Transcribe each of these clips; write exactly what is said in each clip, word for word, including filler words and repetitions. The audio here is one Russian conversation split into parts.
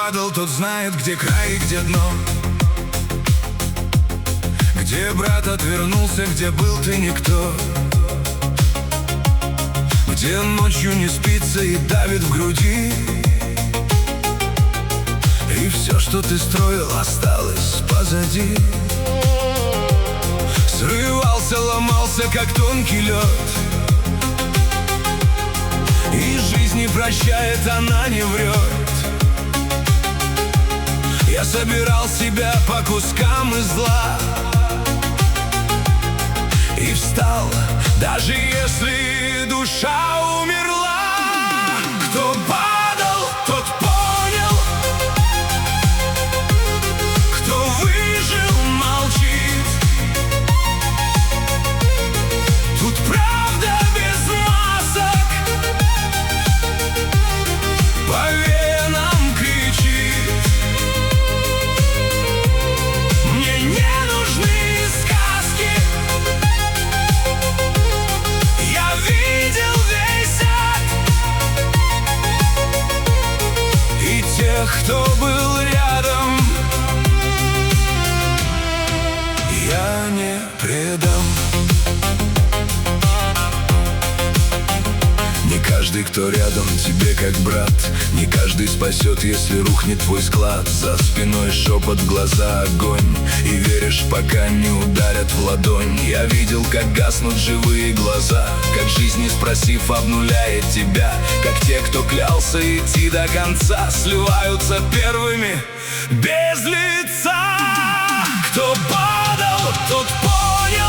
падал, тот знает, где край и где дно. Где брат отвернулся, где был ты никто. Где ночью не спится и давит в груди. И все, что ты строил, осталось позади. Срывался, ломался, как тонкий лед. И жизнь не прощает, она не врет. Я собирал себя по кускам из зла и встал, даже если душа умерла. Кто падал, тот понял. Кто выжил, молчит. Тут правда без масок по венам кричит. Мне не нужны сказки. Я видел весь ад и тех, кто был рядом, я не предам. Не каждый, кто рядом, тебе как брат. Не каждый спасет, если рухнет твой склад. За спиной шепот, глаза огонь. И веришь, пока не ударят в ладонь. Я видел, как гаснут живые глаза, как жизнь, не спросив, обнуляет тебя. Как те, кто клялся идти до конца, сливаются первыми без лица. Кто падал, тот понял.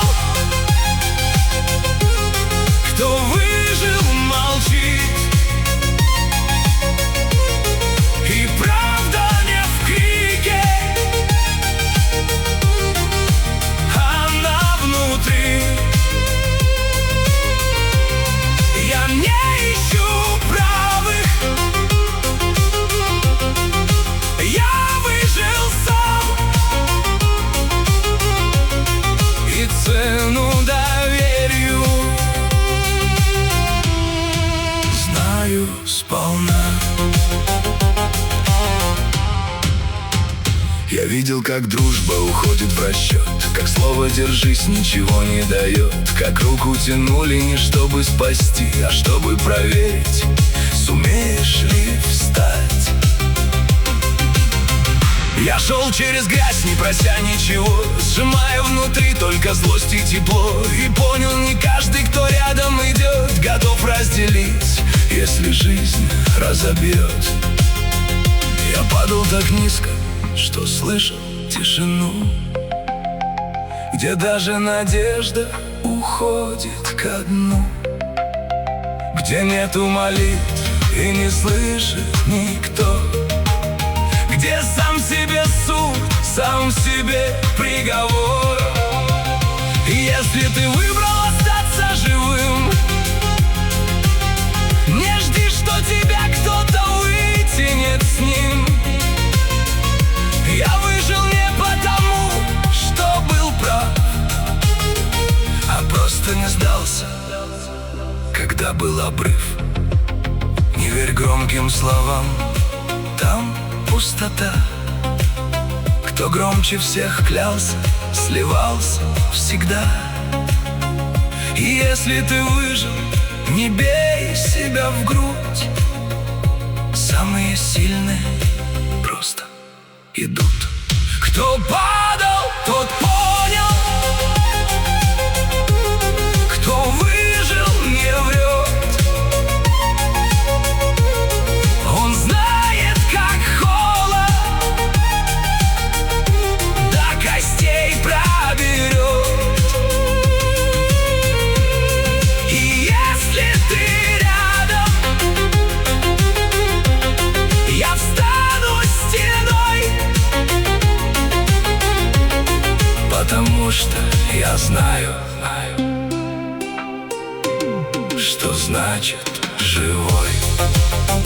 Кто выжил, молчит. И правда не в крике, она внутри. Я не ищу правых, я выжил сам. И цену доверию знаю сполна. Я видел, как дружба уходит в расчет, как слово «держись» ничего не дает, как руку тянули не чтобы спасти, а чтобы проверить, сумеешь ли встать. Я шел через грязь, не прося ничего, сжимая внутри только злость и тепло. И понял, не каждый, кто рядом идет, готов разделить, если жизнь разобьет. Я падал так низко, что слышал тишину, где даже надежда уходит ко дну, где нету молитв и не слышит никто, где сам себе суд, сам себе приговор. И если ты выбрал остаться живым, не жди, что тебя кто-то вытянет с ним. Я выжил не потому, что был прав, а просто не сдался, когда был обрыв. Не верь громким словам, там пустота. Кто громче всех клялся, сливался всегда. И если ты выжил, не бей себя в грудь. Самые сильные просто идут. Кто падал, тот понял. Кто выжил, не врет. Он знает, как холод до костей проберет. И если ты рядом, я встану стеной, потому что я знаю, что значит живой.